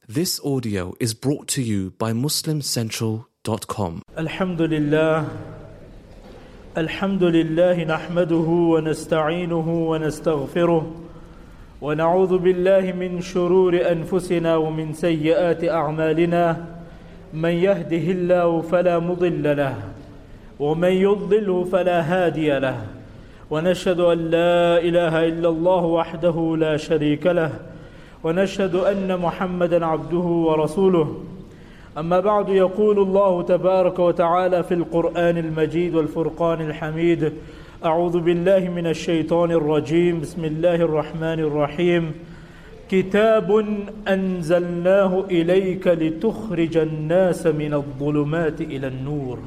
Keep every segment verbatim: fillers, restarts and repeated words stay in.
This audio is brought to you by muslim central dot com. Alhamdulillah. Alhamdulillah nahmaduhu wa nasta'inuhu wa nastaghfiruh wa na'udhu billahi min shururi anfusina wa min sayyiati a'malina. Man yahdihillahu fala mudilla lahu wa man yudlilhu fala hadiya lahu. Wa nashhadu an la ilaha illa Allah wahdahu la sharika lahu. ونشهد أن محمدا عبده ورسوله أما بعد يقول الله تبارك وتعالى في القرآن المجيد والفرقان الحميد أعوذ بالله من الشيطان الرجيم بسم الله الرحمن الرحيم كتاب أنزلناه إليك لتخرج الناس من الظلمات إلى النور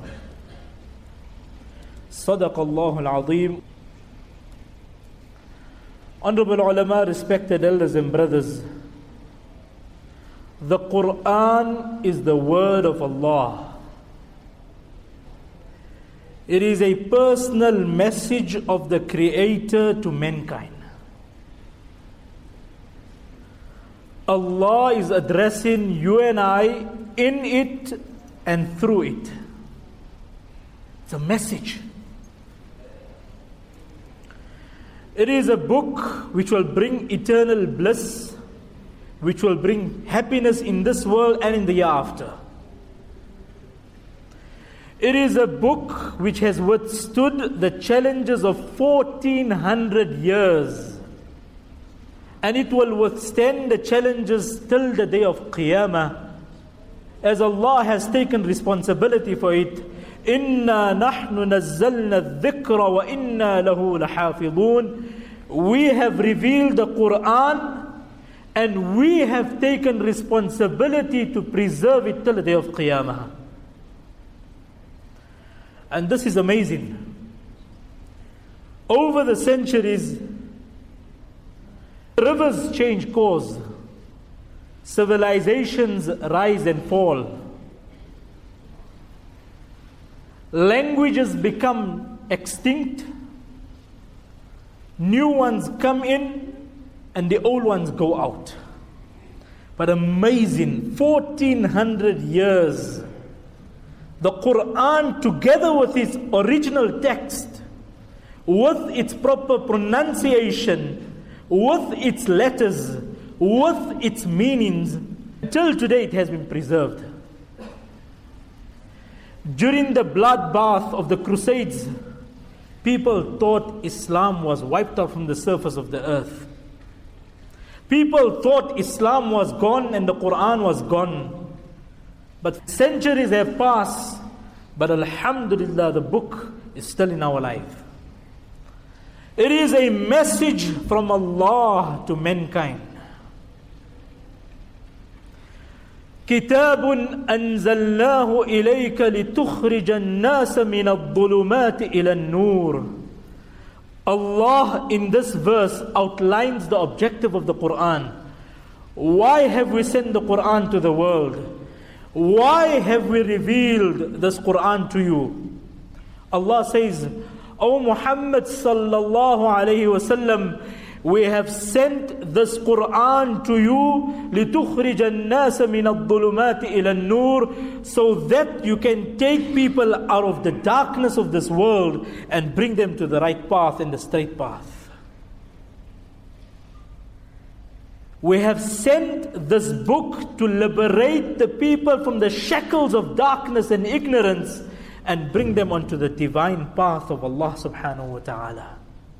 صدق الله العظيم. Honorable ulama, respected elders and brothers, the Quran is the word of Allah. It is a personal message of the Creator to mankind. Allah is addressing you and I in it and through it. It's a message. It is a book which will bring eternal bliss, which will bring happiness in this world and in the year after. It is a book which has withstood the challenges of fourteen hundred years, and it will withstand the challenges till the day of Qiyamah, as Allah has taken responsibility for it. Inna nahnu nazzalna dhikra wa inna lahu lahafidun. We have revealed the Quran and we have taken responsibility to preserve it till the day of Qiyamah. And this is amazing. Over the centuries, rivers change course, civilizations rise and fall. Languages become extinct, new ones come in, and the old ones go out. But amazing, fourteen hundred years, the Quran, together with its original text, with its proper pronunciation, with its letters, with its meanings, till today it has been preserved. During the bloodbath of the Crusades, people thought Islam was wiped out from the surface of the earth. People thought Islam was gone and the Quran was gone. But centuries have passed, but alhamdulillah, the book is still in our life. It is a message from Allah to mankind. كتاب أنزلناه إليك لتخرج الناس من الظلمات إلى النور. Allah in this verse outlines the objective of the Quran. Why have we sent the Quran to the world? Why have we revealed this Quran to you? Allah says, O Muhammad sallallahu alayhi wa sallam, we have sent this Quran to you لِتُخْرِجَ النَّاسَ مِنَ الظُّلُمَاتِ إِلَى النُّورِ, so that you can take people out of the darkness of this world and bring them to the right path and the straight path. We have sent this book to liberate the people from the shackles of darkness and ignorance and bring them onto the divine path of Allah subhanahu wa ta'ala.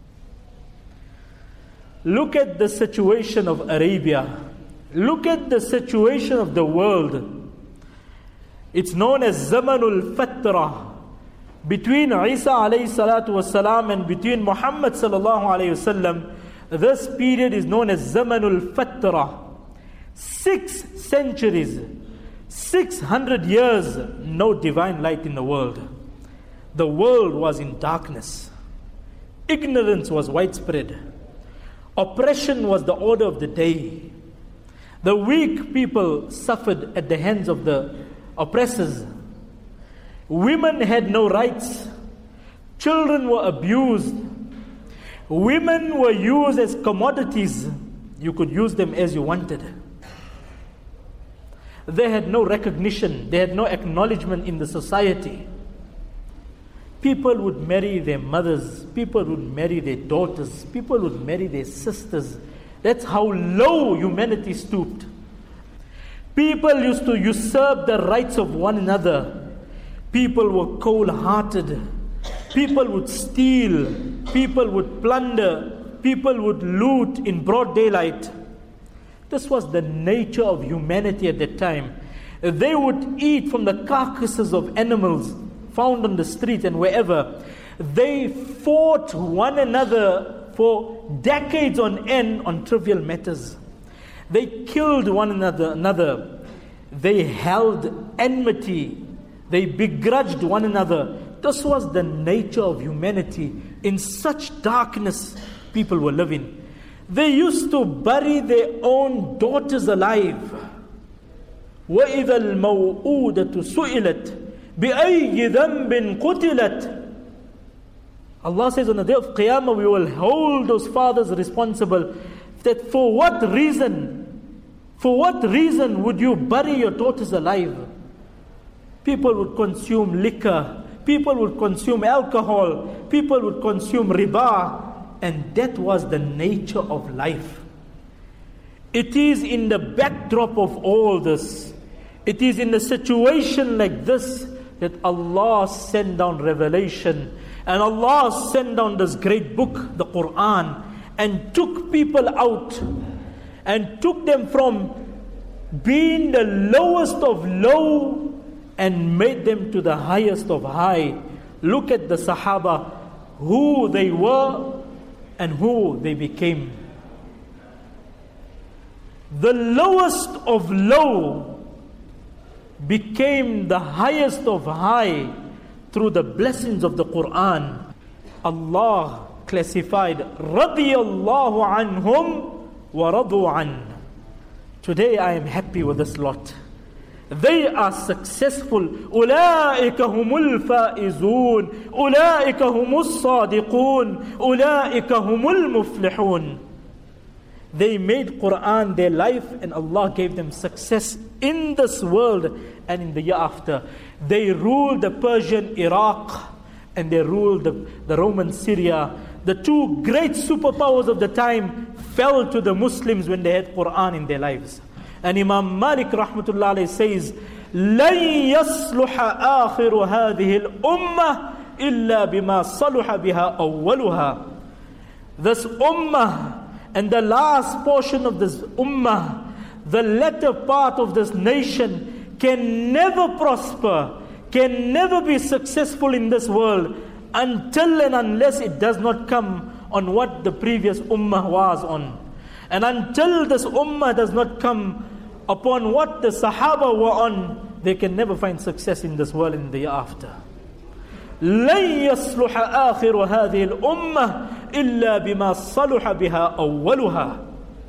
Look at the situation of Arabia. Look at the situation of the world. It's known as Zamanul Fatra. Between Isa alayhi salatu wasalam and between Muhammad sallallahu alayhi wasallam, this period is known as Zamanul Fatra. Six centuries, six hundred years, no divine light in the world. The world was in darkness. Ignorance was widespread. Oppression was the order of the day. The weak people suffered at the hands of the oppressors. Women had no rights. Children were abused. Women were used as commodities. You could use them as you wanted. They had no recognition, they had no acknowledgement in the society. People would marry their mothers, people would marry their daughters, people would marry their sisters. That's how low humanity stooped. People used to usurp the rights of one another. People were cold-hearted. People would steal. People would plunder. People would loot in broad daylight. This was the nature of humanity at that time. They would eat from the carcasses of animals found on the street and wherever. They fought one another for decades on end on trivial matters. They killed one another, another. They held enmity. They begrudged one another. This was the nature of humanity. In such darkness, people were living. They used to bury their own daughters alive. وَإِذَا الْمَوْءُودَةُ سُئِلَتْ بِأَيِّ ذَنْبٍ قُتِلَتْ. Allah says on the day of Qiyamah, we will hold those fathers responsible. That for what reason, for what reason would you bury your daughters alive? People would consume liquor, people would consume alcohol, people would consume riba, and that was the nature of life. It is in the backdrop of all this, it is in a situation like this that Allah sent down revelation, and Allah sent down this great book, the Quran, and took people out and took them from being the lowest of low and made them to the highest of high. Look at the Sahaba, who they were and who they became. The lowest of low became the highest of high through the blessings of the Quran. Allah classified radiyallahu anhum wa radu an. Today I am happy with this lot. They are successful. أولئك هم الفائزون أولئك هم الصادقون أولئك هم المفلحون. They made Quran their life, and Allah gave them success in this world and in the year after. They ruled the Persian Iraq, and they ruled the, the Roman Syria. The two great superpowers of the time fell to the Muslims when they had Quran in their lives. And Imam Malik rahmatullah alayhi says, لَن يَصْلُحَ آخِرُ هَذِهِ الْأُمَّةِ إِلَّا بِمَا صَلُحَ بِهَا أَوَّلُهَا. This ummah and the last portion of this ummah, the latter part of this nation, can never prosper, can never be successful in this world until and unless it does not come on what the previous ummah was on. And until this ummah does not come upon what the Sahaba were on, they can never find success in this world and the year after. لَن يَصْلُحَ آخِرُ هَذِهِ الْأُمَّةِ إِلَّا بِمَا صَلُحَ بِهَا أَوَّلُهَا.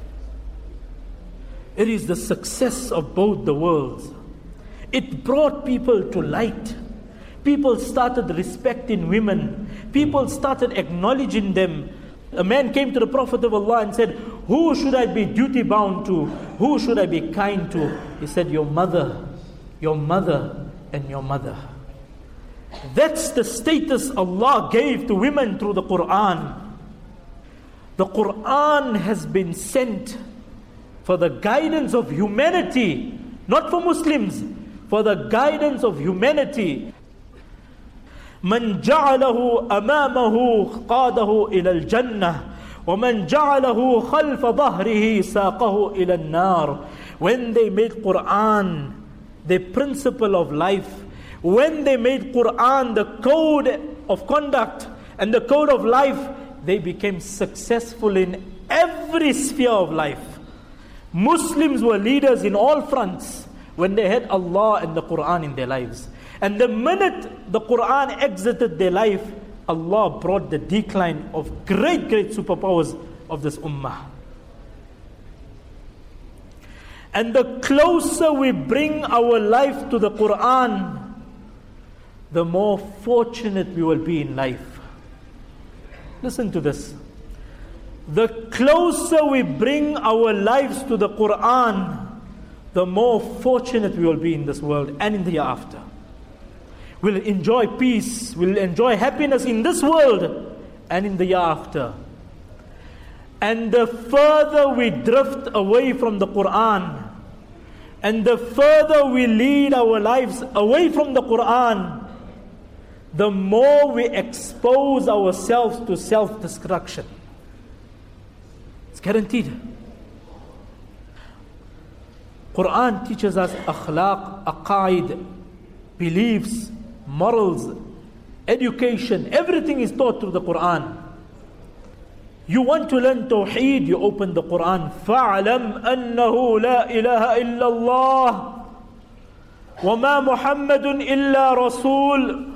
It is the success of both the worlds. It brought people to light. People started respecting women. People started acknowledging them. A man came to the Prophet of Allah and said, who should I be duty bound to? Who should I be kind to? He said, your mother, your mother, and your mother. That's the status Allah gave to women through the Quran. The Quran has been sent for the guidance of humanity, not for Muslims, for the guidance of humanity. من جعله أمامه قاده إلى الجنة ومن جعله خلف ظهره ساقه إلى النار. When they made Quran the principle of life, when they made Quran the code of conduct and the code of life, they became successful in every sphere of life. Muslims were leaders in all fronts when they had Allah and the Quran in their lives. And the minute the Quran exited their life, Allah brought the decline of great, great superpowers of this ummah. And the closer we bring our life to the Quran, the more fortunate we will be in life. Listen to this. The closer we bring our lives to the Quran, the more fortunate we will be in this world and in the year after. We'll enjoy peace, we'll enjoy happiness in this world and in the year after. And the further we drift away from the Quran, and the further we lead our lives away from the Quran, the more we expose ourselves to self-destruction. It's guaranteed. Quran teaches us akhlaq, aqaid, beliefs, morals, education. Everything is taught through the Quran. You want to learn Tawheed, you open the Quran. فَاعْلَمْ أَنَّهُ لَا إِلَهَ إِلَّا اللَّهِ وَمَا مُحَمَّدٌ إِلَّا رَسُولٌ.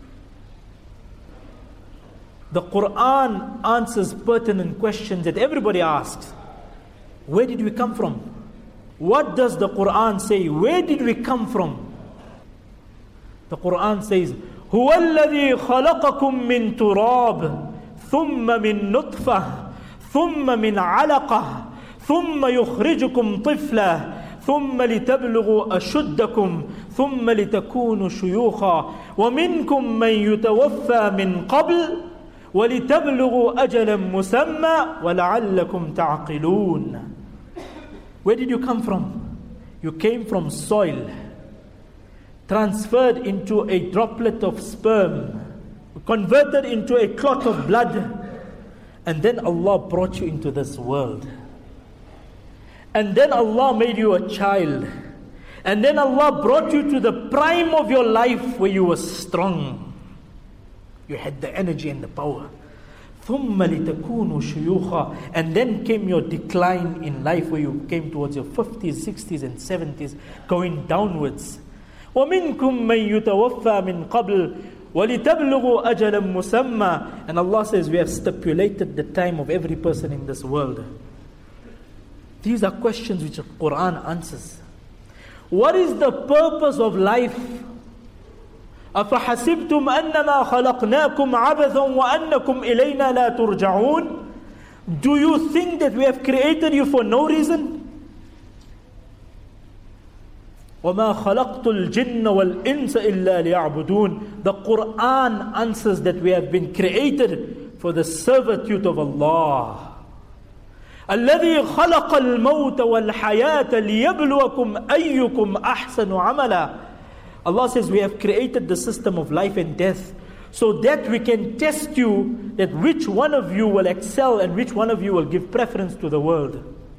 The Quran answers pertinent questions that everybody asks. Where did we come from? What does the Quran say? Where did we come from? The Quran says, هُوَ الَّذِي خَلَقَكُم مِّن تُرَابٍ ثم من نطفة ثم من علقة ثم يخرجكم طفلا ثم لتبلغوا أشدكم ثم لتكونوا شيوخا ومنكم من يتوفى من قبل ولتبلغوا أجلا مسمى ولعلكم تعقلون. Where did you come from? You came from soil, transferred into a droplet of sperm, converted into a clot of blood, and then Allah brought you into this world. And then Allah made you a child, and then Allah brought you to the prime of your life where you were strong, you had the energy and the power. ثُمَّ لِتَكُونُوا شُيُوخًا. And then came your decline in life where you came towards your fifties, sixties and seventies, going downwards. وَمِنْكُمْ مَنْ يُتَوَفَّى مِنْ قَبْلِ وَلِتَبْلُغُوا أَجَلًا مُسَمًّى. And Allah says, we have stipulated the time of every person in this world. These are questions which the Quran answers. What is the purpose of life? أَفَحَسِبْتُمْ أَنَّمَا خَلَقْنَاكُمْ عَبَثًا وَأَنَّكُمْ إِلَيْنَا لَا تُرْجَعُونَ. Do you think that we have created you for no reason? وَمَا خَلَقْتُ الْجِنَّ وَالْإِنسَ إِلَّا لِيَعْبُدُونَ. The Quran answers that we have been created for the servitude of Allah. الَّذِي خَلَقَ الْمَوْتَ وَالْحَيَاةَ لِيَبْلُوَكُمْ أَيُّكُمْ أَحْسَنُ عَمَلًا. Allah says we have created the system of life and death so that we can test you, that which one of you will excel and which one of you will give preference to the world.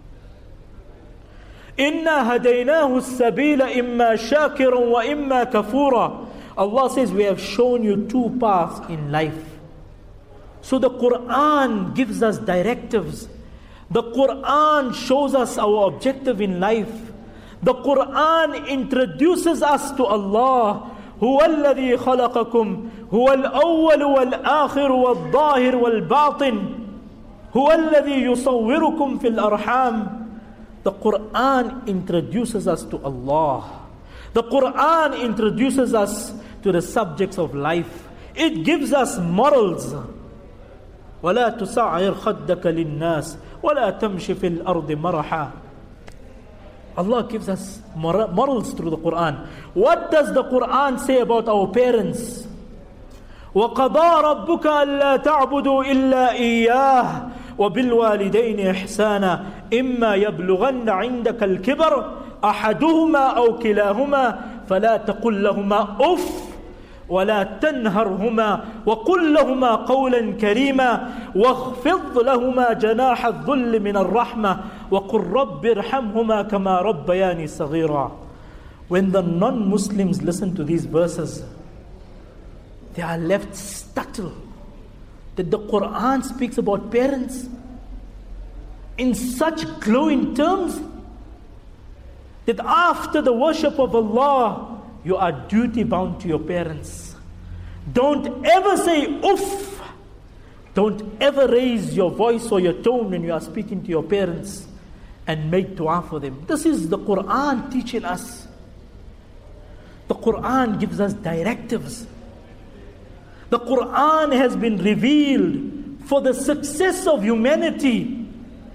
إِنَّا هَدَيْنَاهُ السَّبِيلَ إِمَّا شَاكِرًا وَإِمَّا كَفُورًا. Allah says we have shown you two paths in life. So the Quran gives us directives. The Quran shows us our objective in life. The Quran introduces us to Allah. هُوَ الَّذِي خَلَقَكُمْ هُوَ الْأَوَّلُ وَالْآخِرُ وَالظَّاهِرُ وَالْبَاطِنُ هُوَ الَّذِي يُصَوِّرُكُمْ فِي الْأَرْحَامِ. The Quran introduces us to Allah. The Quran introduces us to the subjects of life. It gives us morals. وَلَا تُسَعِّرْ خَدَّكَ لِلنَّاسِ وَلَا تَمْشِ فِي الْأَرْضِ مَرَحًا. Allah gives us morals through the Quran. What does the Quran say about our parents? وَقَضَى رَبُّكَ أَلَّا تَعْبُدُوا إِلَّا إِيَّاهُ وَبِالْوَالِدَيْنِ إِحْسَانًا إِمَّا يَبْلُغَنَّ عِنْدَكَ الْكِبَرَ أَحَدُهُمَا أَوْ كِلَاهُمَا فَلَا تَقُلْ لَهُمَا أُفٍّ وَلَا تَنْهَرْهُمَا وَقُلْ لَهُمَا قَوْلًا كَرِيمًا وَاخْفِضْ لَهُمَا جَنَاحَ الذُّلِّ مِنَ الرَّحْمَةِ وَقُلْ رَبِّ ارْحَمْهُمَا كَمَا رَبَّيَانِي صَغِيرًا. When the non-Muslims listen to these verses, they are left startled that the Quran speaks about parents in such glowing terms, that after the worship of Allah, you are duty bound to your parents. Don't ever say oof. Don't ever raise your voice or your tone when you are speaking to your parents, and make dua for them. This is the Quran teaching us. The Quran gives us directives. The Quran has been revealed for the success of humanity.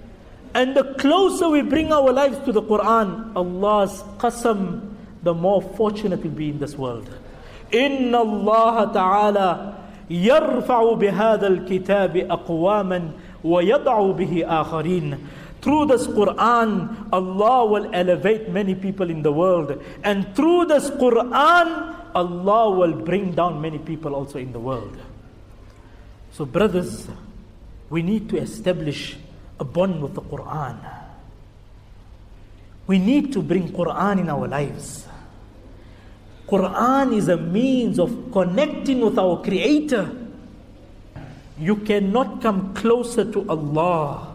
And the closer we bring our lives to the Quran, Allah's qasam, the more fortunate we'll be in this world. Inna Allah Ta'ala yarfa'u bihadha al-kitabi aqwaman wa yad'u bihi akharin. Through this Quran, Allah will elevate many people in the world. And through this Quran, Allah will bring down many people also in the world. So brothers, we need to establish a bond with the Quran. We need to bring Quran in our lives. Quran is a means of connecting with our Creator. You cannot come closer to Allah,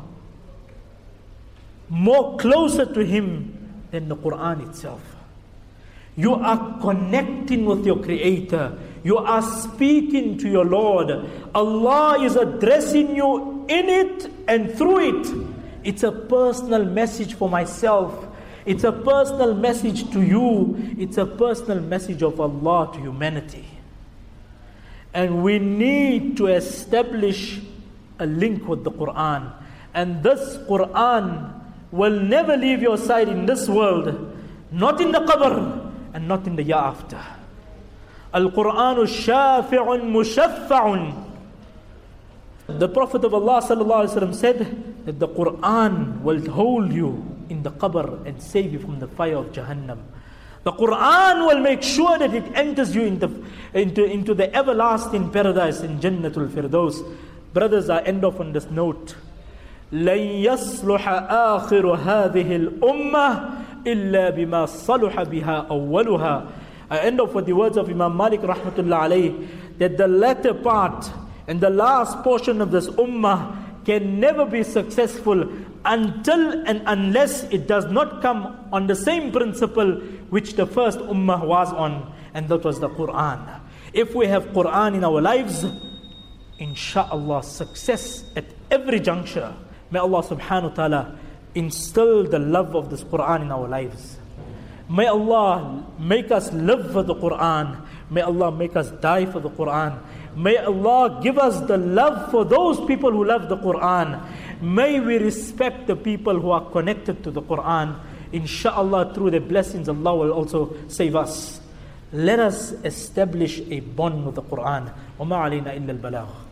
more closer to Him than the Quran itself. You are connecting with your Creator. You are speaking to your Lord. Allah is addressing you in it and through it. It's a personal message for myself. It's a personal message to you. It's a personal message of Allah to humanity. And we need to establish a link with the Quran. And this Quran will never leave your side in this world, not in the qabr and not in the year after. Al-Qur'anu shafi'un mushaffa'un. The Prophet of Allah sallallahu alaihi wasallam said that the Quran will hold you in the qabr and save you from the fire of Jahannam. The Quran will make sure that it enters you into, into, into the everlasting paradise in Jannatul Firdaus. Brothers, I end off on this note. لن يصلح آخر هذه الأمة إلا بما صلح بها أولها. I end off with the words of Imam Malik rahmatullah alayhi, that the latter part and the last portion of this ummah can never be successful until and unless it does not come on the same principle which the first ummah was on, and that was the Quran. If we have Quran in our lives, inshaAllah, success at every juncture. May Allah subhanahu wa ta'ala instill the love of this Quran in our lives. May Allah make us live for the Quran. May Allah make us die for the Quran. May Allah give us the love for those people who love the Quran. May we respect the people who are connected to the Quran. Insha'Allah, through the blessings, Allah will also save us. Let us establish a bond with the Quran. وَمَا عَلَيْنَا إِلَّا الْبَلَاغُ.